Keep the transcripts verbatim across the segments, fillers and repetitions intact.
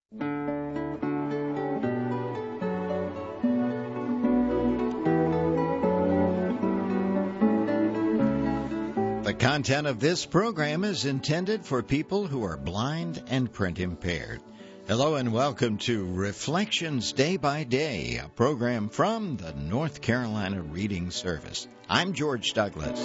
The content of this program is intended for people who are blind and print impaired. Hello and welcome to Reflections Day by Day, a program from the North Carolina Reading Service. I'm George Douglas.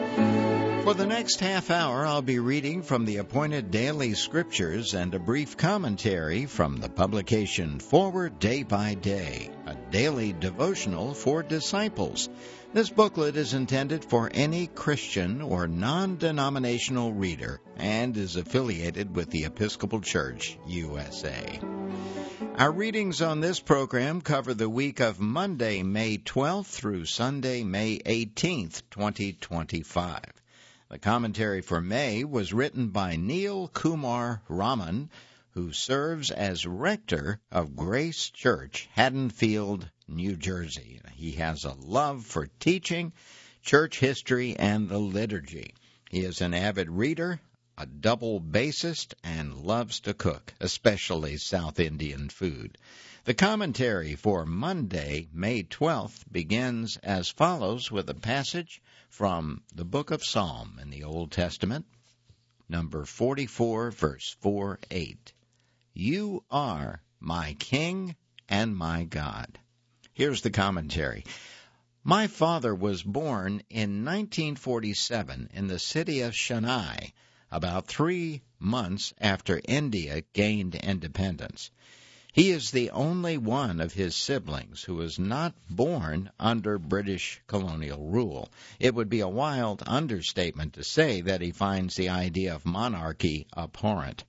For the next half hour, I'll be reading from the appointed daily scriptures and a brief commentary from the publication Forward Day by Day, a daily devotional for disciples. This booklet is intended for any Christian or non-denominational reader and is affiliated with the Episcopal Church, U S A. Our readings on this program cover the week of Monday, May twelfth through Sunday, May eighteenth, twenty twenty-five. The commentary for May was written by Neil Kumar Raman, who serves as rector of Grace Church, Haddonfield, New Jersey. He has a love for teaching, church history, and the liturgy. He is an avid reader, a double bassist, and loves to cook, especially South Indian food. The commentary for Monday, May twelfth, begins as follows with a passage from the book of Psalm in the Old Testament, number forty-four, verse four eight. You are my King and my God. Here's the commentary. My father was born in nineteen forty-seven in the city of Chennai, about three months after India gained independence. He is the only one of his siblings who was not born under British colonial rule. It would be a wild understatement to say that he finds the idea of monarchy abhorrent.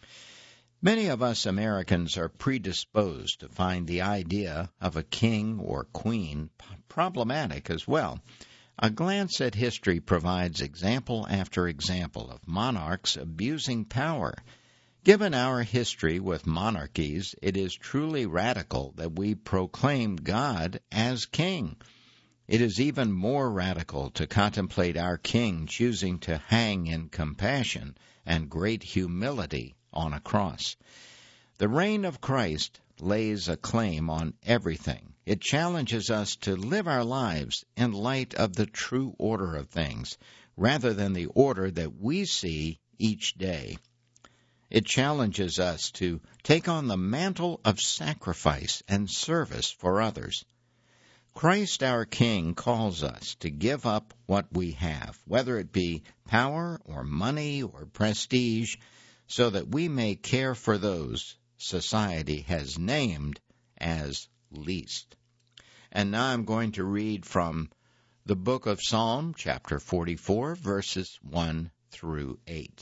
Many of us Americans are predisposed to find the idea of a king or queen problematic as well. A glance at history provides example after example of monarchs abusing power. Given our history with monarchies, it is truly radical that we proclaim God as king. It is even more radical to contemplate our king choosing to hang in compassion and great humility on a cross. The reign of Christ lays a claim on everything. It challenges us to live our lives in light of the true order of things, rather than the order that we see each day. It challenges us to take on the mantle of sacrifice and service for others. Christ our King calls us to give up what we have, whether it be power or money or prestige, so that we may care for those society has named as least. And now I'm going to read from the book of Psalm, chapter forty-four, verses one through eight.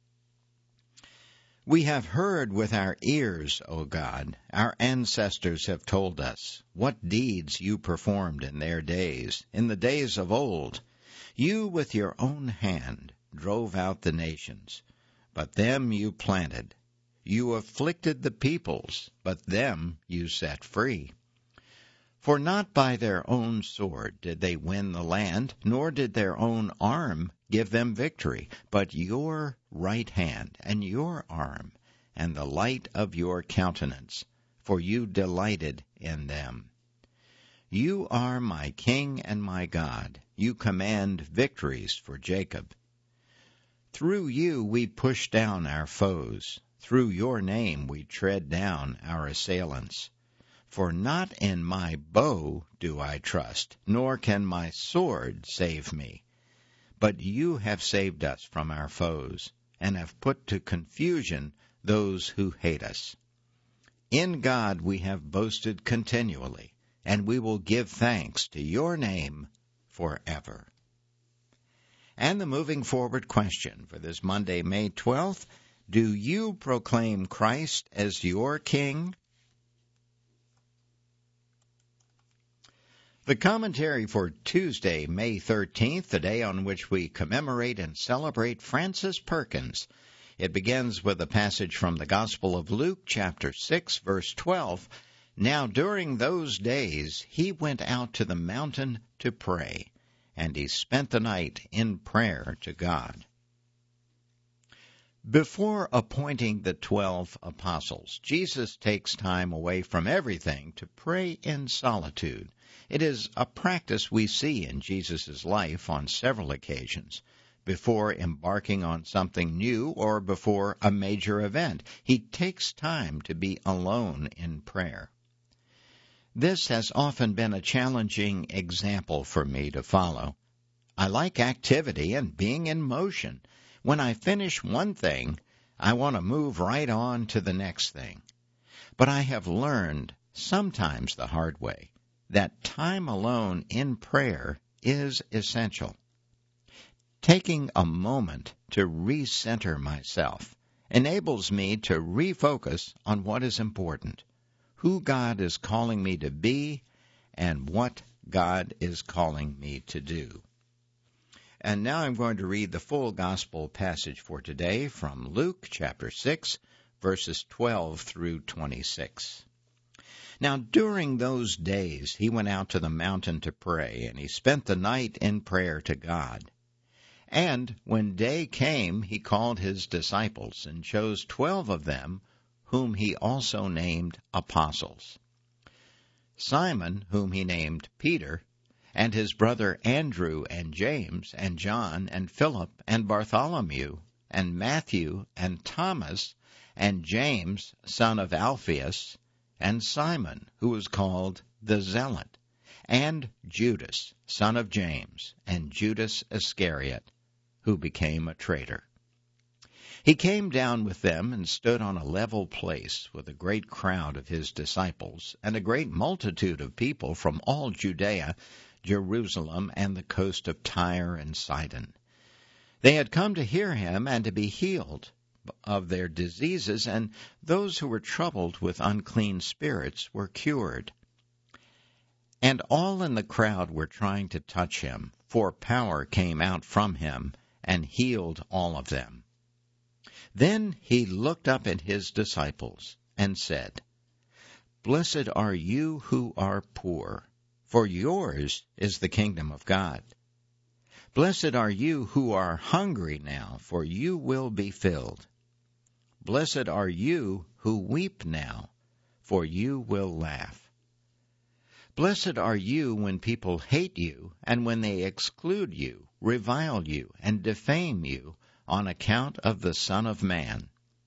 We have heard with our ears, O God, our ancestors have told us, what deeds you performed in their days, in the days of old. You with your own hand drove out the nations, but them you planted. You afflicted the peoples, but them you set free. For not by their own sword did they win the land, nor did their own arm give them victory, but your right hand and your arm and the light of your countenance, for you delighted in them. You are my King and my God. You command victories for Jacob. Through you we push down our foes. Through your name we tread down our assailants. For not in my bow do I trust, nor can my sword save me. But you have saved us from our foes, and have put to confusion those who hate us. In God we have boasted continually, and we will give thanks to your name forever. And the moving forward question for this Monday, May twelfth, do you proclaim Christ as your King? The commentary for Tuesday, May thirteenth, the day on which we commemorate and celebrate Francis Perkins. It begins with a passage from the Gospel of Luke, chapter six, verse twelve. Now during those days he went out to the mountain to pray, and he spent the night in prayer to God. Before appointing the twelve apostles, Jesus takes time away from everything to pray in solitude. It is a practice we see in Jesus' life on several occasions. Before embarking on something new or before a major event, he takes time to be alone in prayer. This has often been a challenging example for me to follow. I like activity and being in motion. When I finish one thing, I want to move right on to the next thing. But I have learned, sometimes the hard way, that time alone in prayer is essential. Taking a moment to recenter myself enables me to refocus on what is important, who God is calling me to be, and what God is calling me to do. And now I'm going to read the full gospel passage for today from Luke chapter six, verses twelve through twenty-six. Now during those days he went out to the mountain to pray, and he spent the night in prayer to God. And when day came, he called his disciples, and chose twelve of them, whom he also named apostles. Simon, whom he named Peter, and his brother Andrew, and James, and John, and Philip, and Bartholomew, and Matthew, and Thomas, and James, son of Alphaeus, and Simon, who was called the Zealot, and Judas, son of James, and Judas Iscariot, who became a traitor. He came down with them and stood on a level place with a great crowd of his disciples, and a great multitude of people from all Judea, Jerusalem, and the coast of Tyre and Sidon. They had come to hear him and to be healed of their diseases, and those who were troubled with unclean spirits were cured. And all in the crowd were trying to touch him, for power came out from him and healed all of them. Then he looked up at his disciples and said, "Blessed are you who are poor, for yours is the kingdom of God. Blessed are you who are hungry now, for you will be filled. Blessed are you who weep now, for you will laugh. Blessed are you when people hate you, and when they exclude you, revile you, and defame you on account of the Son of Man.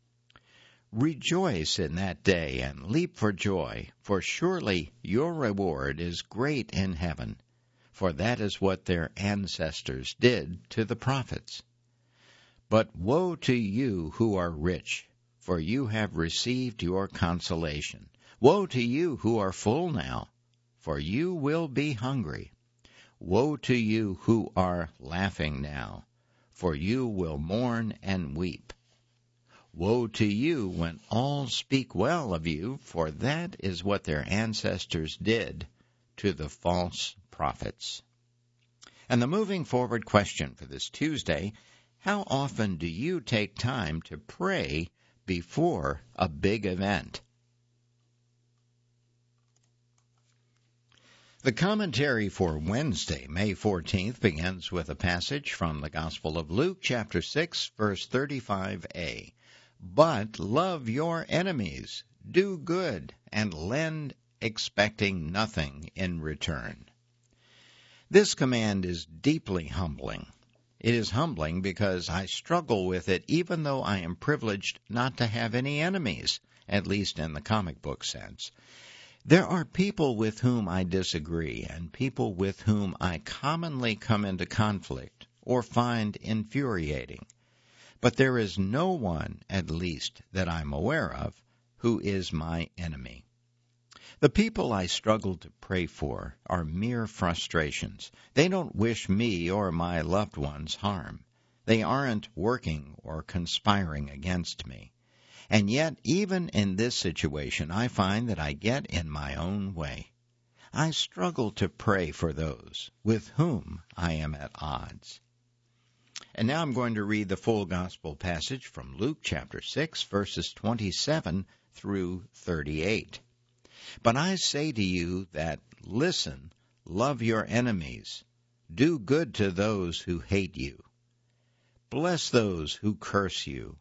Rejoice in that day and leap for joy, for surely your reward is great in heaven, for that is what their ancestors did to the prophets. But woe to you who are rich, for you have received your consolation. Woe to you who are full now, for you will be hungry. Woe to you who are laughing now, for you will mourn and weep. Woe to you when all speak well of you, for that is what their ancestors did to the false prophets." And the moving forward question for this Tuesday, how often do you take time to pray before a big event? The commentary for Wednesday, May fourteenth, begins with a passage from the Gospel of Luke, chapter six, verse thirty-five a. But love your enemies, do good, and lend, expecting nothing in return. This command is deeply humbling. It is humbling because I struggle with it even though I am privileged not to have any enemies, at least in the comic book sense. There are people with whom I disagree, and people with whom I commonly come into conflict or find infuriating. But there is no one, at least that I'm aware of, who is my enemy. The people I struggle to pray for are mere frustrations. They don't wish me or my loved ones harm. They aren't working or conspiring against me. And yet, even in this situation, I find that I get in my own way. I struggle to pray for those with whom I am at odds. And now I'm going to read the full gospel passage from Luke chapter six, verses twenty-seven through thirty-eight. But I say to you that, listen, love your enemies, do good to those who hate you, bless those who curse you,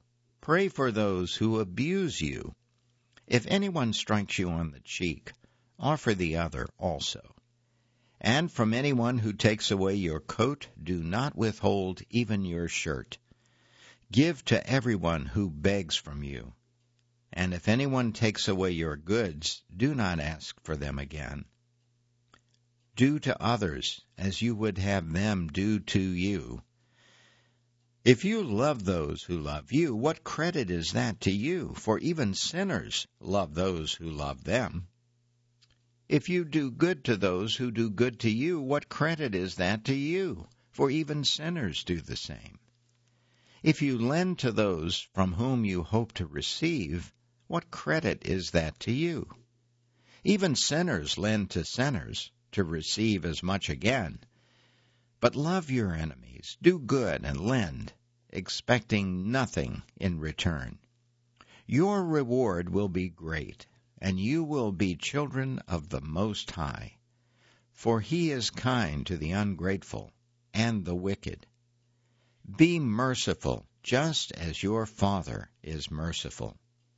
Pray for those who abuse you. If anyone strikes you on the cheek, offer the other also. And from anyone who takes away your coat, do not withhold even your shirt. Give to everyone who begs from you. And if anyone takes away your goods, do not ask for them again. Do to others as you would have them do to you. If you love those who love you, what credit is that to you? For even sinners love those who love them. If you do good to those who do good to you, what credit is that to you? For even sinners do the same. If you lend to those from whom you hope to receive, what credit is that to you? Even sinners lend to sinners to receive as much again. But love your enemies, do good and lend, expecting nothing in return. Your reward will be great, and you will be children of the Most High. For he is kind to the ungrateful and the wicked. Be merciful, just as your Father is merciful.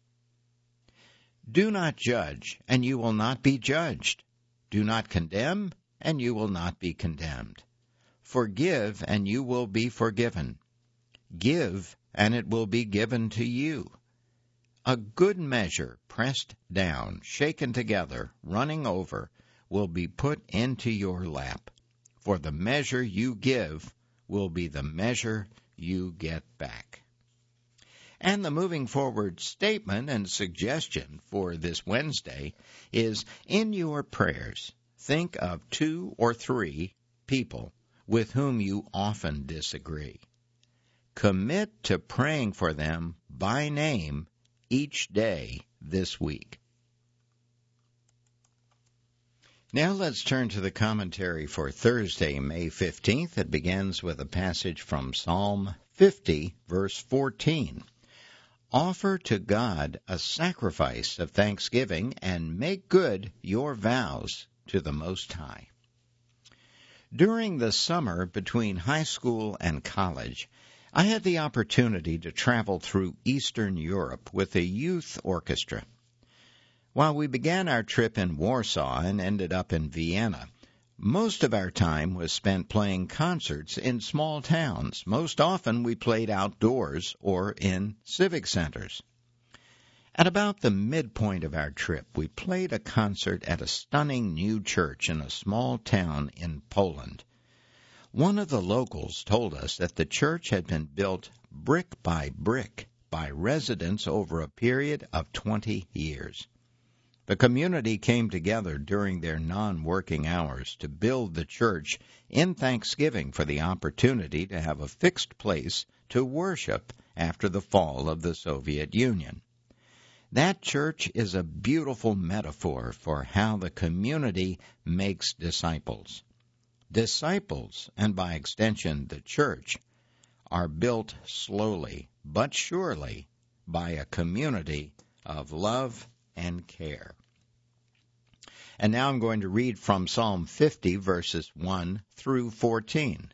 Do not judge, and you will not be judged. Do not condemn, and you will not be condemned. Forgive, and you will be forgiven. Give, and it will be given to you. A good measure, pressed down, shaken together, running over, will be put into your lap. For the measure you give will be the measure you get back. And the moving forward statement and suggestion for this Wednesday is, in your prayers, think of two or three people with whom you often disagree. Commit to praying for them by name each day this week. Now let's turn to the commentary for Thursday, May fifteenth. It begins with a passage from Psalm fifty, verse fourteen. Offer to God a sacrifice of thanksgiving and make good your vows to the Most High. During the summer between high school and college, I had the opportunity to travel through Eastern Europe with a youth orchestra. While we began our trip in Warsaw and ended up in Vienna, most of our time was spent playing concerts in small towns. Most often we played outdoors or in civic centers. At about the midpoint of our trip, we played a concert at a stunning new church in a small town in Poland. One of the locals told us that the church had been built brick by brick by residents over a period of twenty years. The community came together during their non-working hours to build the church in thanksgiving for the opportunity to have a fixed place to worship after the fall of the Soviet Union. That church is a beautiful metaphor for how the community makes disciples. Disciples, and by extension the church, are built slowly but surely by a community of love and care. And now I'm going to read from Psalm fifty, verses one through fourteen.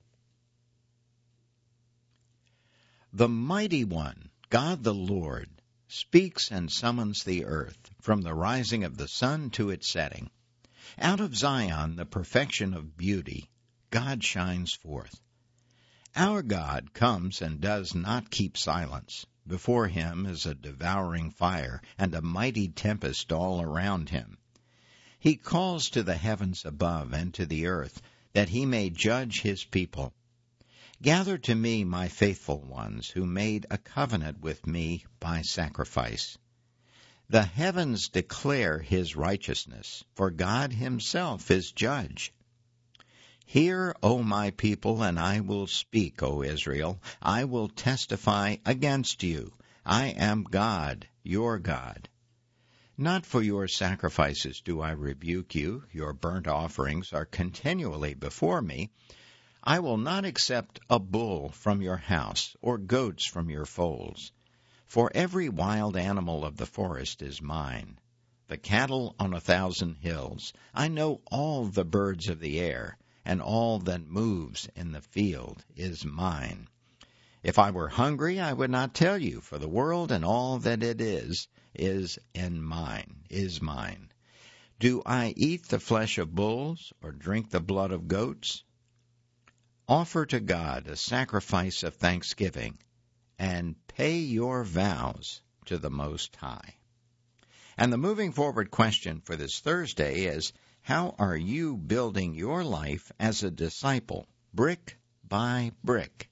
The Mighty One, God the Lord, speaks and summons the earth from the rising of the sun to its setting. Out of Zion, the perfection of beauty, God shines forth. Our God comes and does not keep silence. Before him is a devouring fire and a mighty tempest all around him. He calls to the heavens above and to the earth, that he may judge his people. Gather to me my faithful ones, who made a covenant with me by sacrifice. The heavens declare his righteousness, for God himself is judge. Hear, O my people, and I will speak, O Israel. I will testify against you. I am God, your God. Not for your sacrifices do I rebuke you. Your burnt offerings are continually before me. I will not accept a bull from your house, or goats from your folds. For every wild animal of the forest is mine, the cattle on a thousand hills. I know all the birds of the air, and all that moves in the field is mine. If I were hungry, I would not tell you, for the world and all that it is, is in mine, is mine. Do I eat the flesh of bulls, or drink the blood of goats? Offer to God a sacrifice of thanksgiving, and pay your vows to the Most High. And the moving forward question for this Thursday is, how are you building your life as a disciple, brick by brick?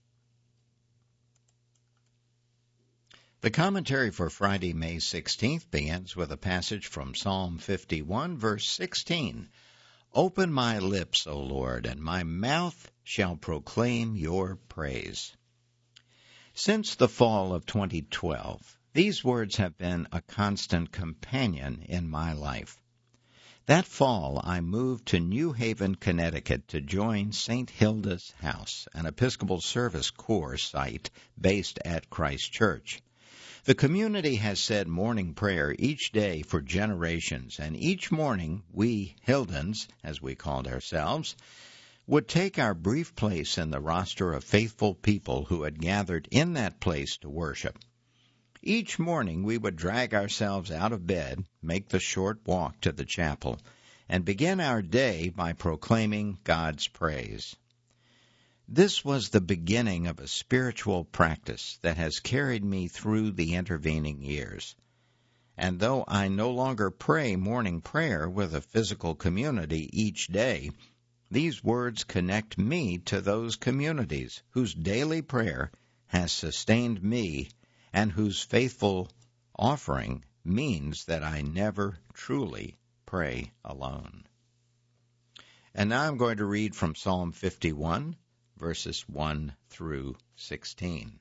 The commentary for Friday, May sixteenth, begins with a passage from Psalm fifty-one, verse sixteen. Open my lips, O Lord, and my mouth shall proclaim your praise. Since the fall of twenty twelve, these words have been a constant companion in my life. That fall, I moved to New Haven, Connecticut to join Saint Hilda's House, an Episcopal Service Corps site based at Christ Church. The community has said morning prayer each day for generations, and each morning we Hildans, as we called ourselves, would take our brief place in the roster of faithful people who had gathered in that place to worship. Each morning we would drag ourselves out of bed, make the short walk to the chapel, and begin our day by proclaiming God's praise. This was the beginning of a spiritual practice that has carried me through the intervening years. And though I no longer pray morning prayer with a physical community each day, these words connect me to those communities whose daily prayer has sustained me and whose faithful offering means that I never truly pray alone. And now I'm going to read from Psalm fifty-one, verses one through sixteen.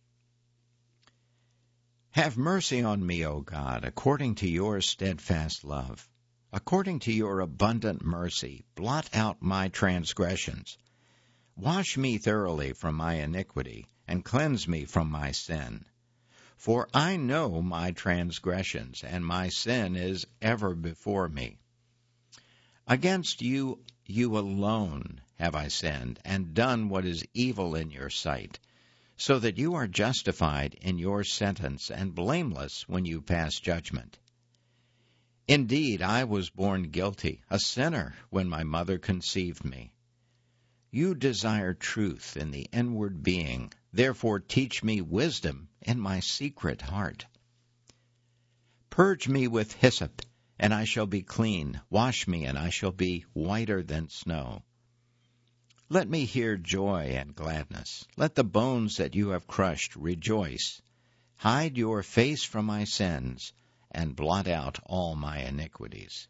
Have mercy on me, O God, according to your steadfast love. According to your abundant mercy, blot out my transgressions. Wash me thoroughly from my iniquity, and cleanse me from my sin. For I know my transgressions, and my sin is ever before me. Against you, you alone have I sinned, and done what is evil in your sight, so that you are justified in your sentence, and blameless when you pass judgment. Indeed, I was born guilty, a sinner, when my mother conceived me. You desire truth in the inward being, therefore teach me wisdom in my secret heart. Purge me with hyssop, and I shall be clean. Wash me, and I shall be whiter than snow. Let me hear joy and gladness. Let the bones that you have crushed rejoice. Hide your face from my sins, and blot out all my iniquities.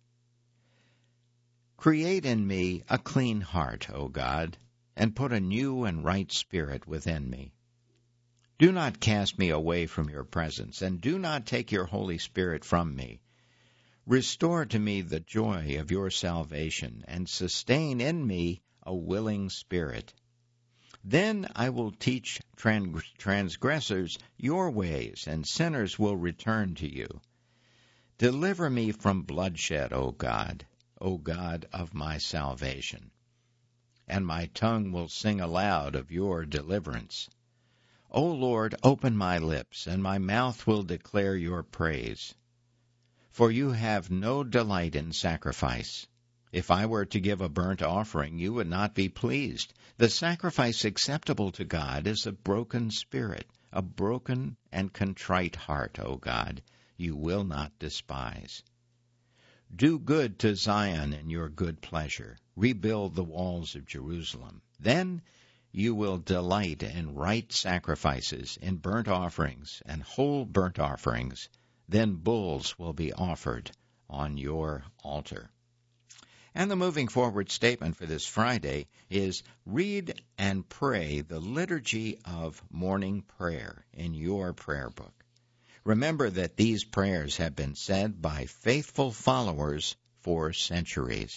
Create in me a clean heart, O God, and put a new and right spirit within me. Do not cast me away from your presence, and do not take your Holy Spirit from me. Restore to me the joy of your salvation, and sustain in me a willing spirit. Then I will teach transgressors your ways, and sinners will return to you. Deliver me from bloodshed, O God, O God of my salvation. And my tongue will sing aloud of your deliverance. O Lord, open my lips, and my mouth will declare your praise. For you have no delight in sacrifice. If I were to give a burnt offering, you would not be pleased. The sacrifice acceptable to God is a broken spirit, a broken and contrite heart, O God, you will not despise. Do good to Zion in your good pleasure. Rebuild the walls of Jerusalem. Then you will delight in right sacrifices, in burnt offerings and whole burnt offerings. Then bulls will be offered on your altar. And the moving forward statement for this Friday is, read and pray the liturgy of morning prayer in your prayer book. Remember that these prayers have been said by faithful followers for centuries.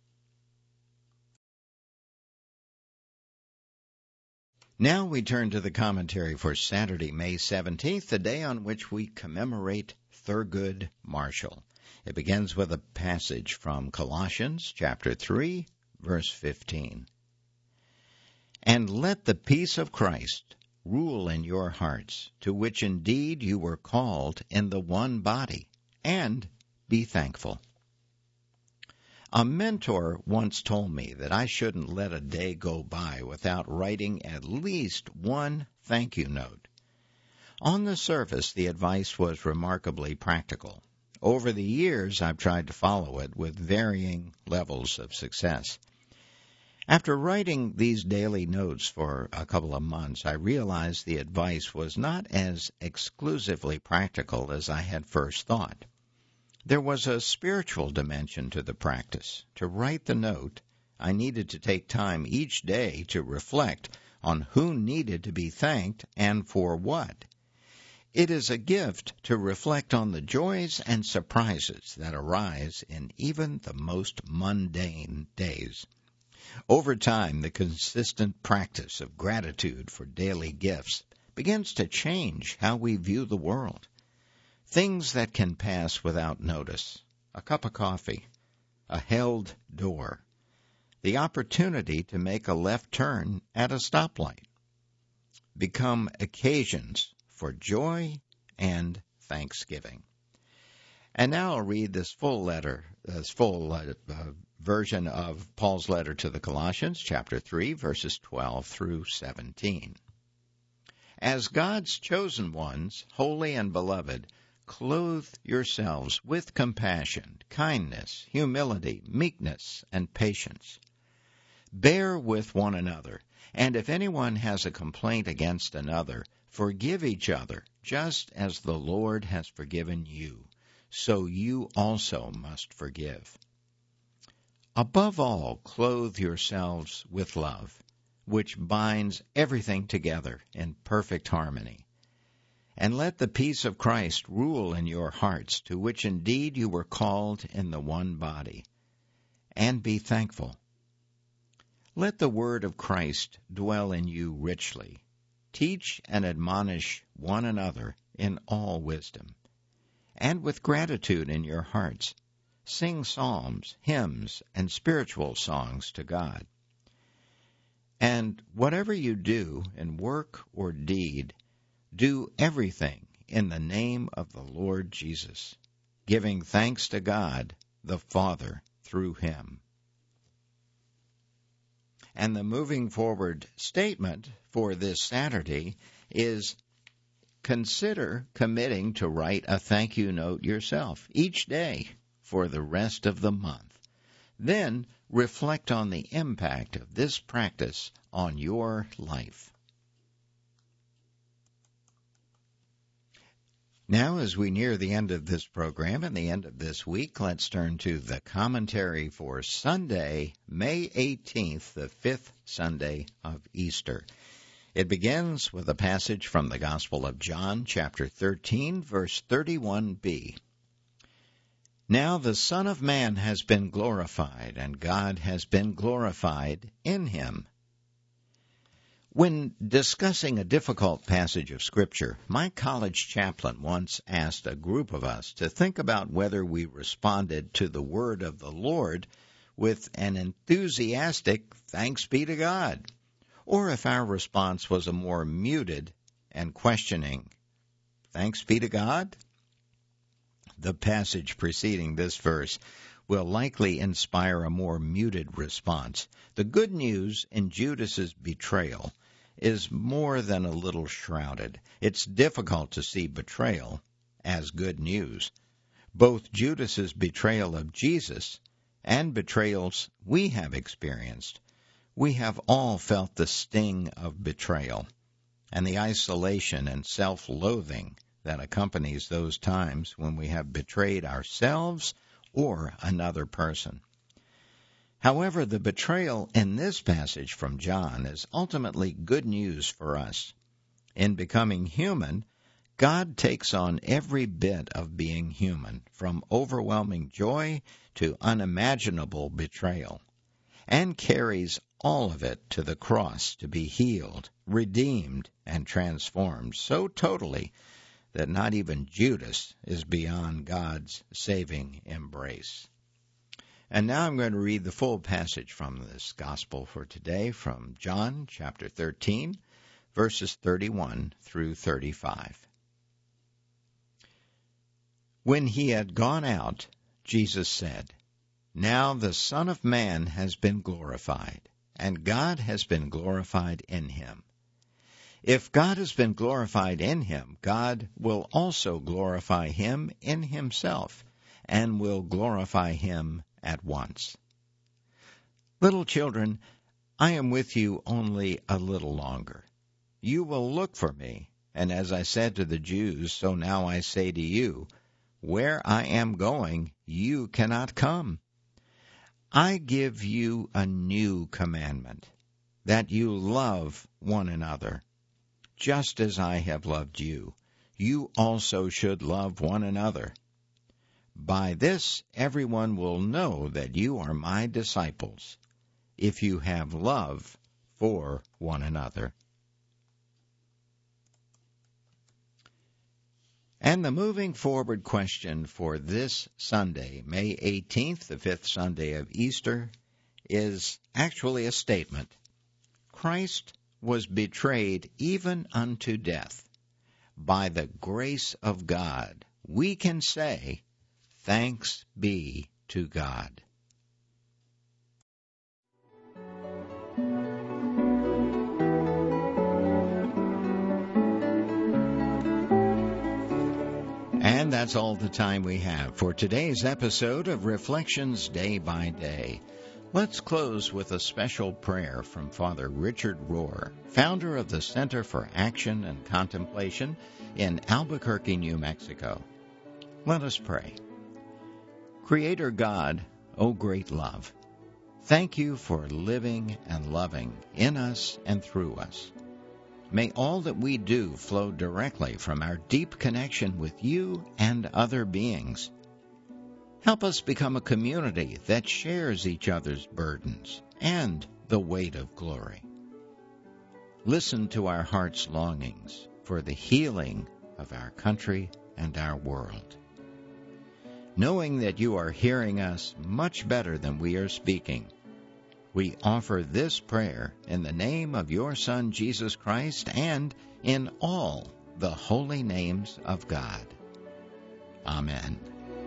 Now we turn to the commentary for Saturday, May seventeenth, the day on which we commemorate Thurgood Marshall. It begins with a passage from Colossians chapter three, verse fifteen. And let the peace of Christ rule in your hearts, to which indeed you were called in the one body, and be thankful. A mentor once told me that I shouldn't let a day go by without writing at least one thank you note. On the surface, the advice was remarkably practical. Over the years, I've tried to follow it with varying levels of success. After writing these daily notes for a couple of months, I realized the advice was not as exclusively practical as I had first thought. There was a spiritual dimension to the practice. To write the note, I needed to take time each day to reflect on who needed to be thanked and for what. It is a gift to reflect on the joys and surprises that arise in even the most mundane days. Over time, the consistent practice of gratitude for daily gifts begins to change how we view the world. Things that can pass without notice, a cup of coffee, a held door, the opportunity to make a left turn at a stoplight, become occasions for joy and thanksgiving. And now I'll read this full letter, this full uh, uh, version of Paul's letter to the Colossians, chapter three, verses twelve through seventeen. As God's chosen ones, holy and beloved, clothe yourselves with compassion, kindness, humility, meekness, and patience. Bear with one another, and if anyone has a complaint against another, forgive each other, just as the Lord has forgiven you, so you also must forgive. Above all, clothe yourselves with love, which binds everything together in perfect harmony. And let the peace of Christ rule in your hearts, to which indeed you were called in the one body. And be thankful. Let the word of Christ dwell in you richly. Teach and admonish one another in all wisdom. And with gratitude in your hearts, sing psalms, hymns, and spiritual songs to God. And whatever you do in work or deed, do everything in the name of the Lord Jesus, giving thanks to God the Father through him. And the moving forward statement for this Saturday is, consider committing to write a thank you note yourself each day for the rest of the month. Then reflect on the impact of this practice on your life. Now, as we near the end of this program and the end of this week, let's turn to the commentary for Sunday, May eighteenth, the fifth Sunday of Easter. It begins with a passage from the Gospel of John, chapter thirteen, verse thirty-one b. Now the Son of Man has been glorified, and God has been glorified in him. When discussing a difficult passage of Scripture, my college chaplain once asked a group of us to think about whether we responded to the word of the Lord with an enthusiastic thanks be to God, or if our response was a more muted and questioning thanks be to God. The passage preceding this verse will likely inspire a more muted response. The good news in Judas's betrayal is more than a little shrouded. It's difficult to see betrayal as good news. Both Judas's betrayal of Jesus and betrayals we have experienced, we have all felt the sting of betrayal and the isolation and self-loathing that accompanies those times when we have betrayed ourselves or another person. However, the betrayal in this passage from John is ultimately good news for us. In becoming human, God takes on every bit of being human, from overwhelming joy to unimaginable betrayal, and carries all of it to the cross to be healed, redeemed, and transformed so totally that not even Judas is beyond God's saving embrace. And now I'm going to read the full passage from this gospel for today from John chapter thirteen, verses thirty-one through thirty-five. When he had gone out, Jesus said, "Now the Son of Man has been glorified, and God has been glorified in him. If God has been glorified in him, God will also glorify him in himself, and will glorify him at once. Little children, I am with you only a little longer. You will look for me, and as I said to the Jews, so now I say to you, where I am going, you cannot come. I give you a new commandment, that you love one another. Just as I have loved you, you also should love one another. By this everyone will know that you are my disciples, if you have love for one another." And the moving forward question for this Sunday, May eighteenth, the fifth Sunday of Easter, is actually a statement. Christ was betrayed even unto death. By the grace of God, we can say, thanks be to God. And that's all the time we have for today's episode of Reflections Day by Day. Let's close with a special prayer from Father Richard Rohr, founder of the Center for Action and Contemplation in Albuquerque, New Mexico. Let us pray. Creator God, O great love, thank you for living and loving in us and through us. May all that we do flow directly from our deep connection with you and other beings. Help us become a community that shares each other's burdens and the weight of glory. Listen to our heart's longings for the healing of our country and our world. Knowing that you are hearing us much better than we are speaking, we offer this prayer in the name of your Son, Jesus Christ, and in all the holy names of God. Amen.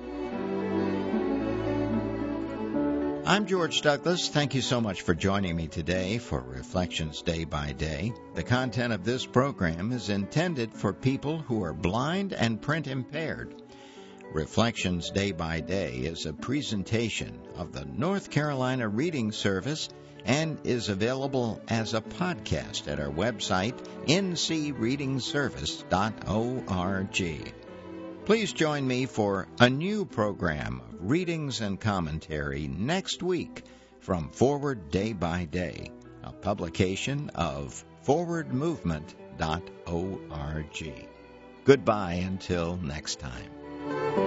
I'm George Douglas. Thank you so much for joining me today for Reflections Day by Day. The content of this program is intended for people who are blind and print impaired. Reflections Day by Day is a presentation of the North Carolina Reading Service and is available as a podcast at our website, n c reading service dot org. Please join me for a new program of readings and commentary next week from Forward Day by Day, a publication of forward movement dot org. Goodbye until next time.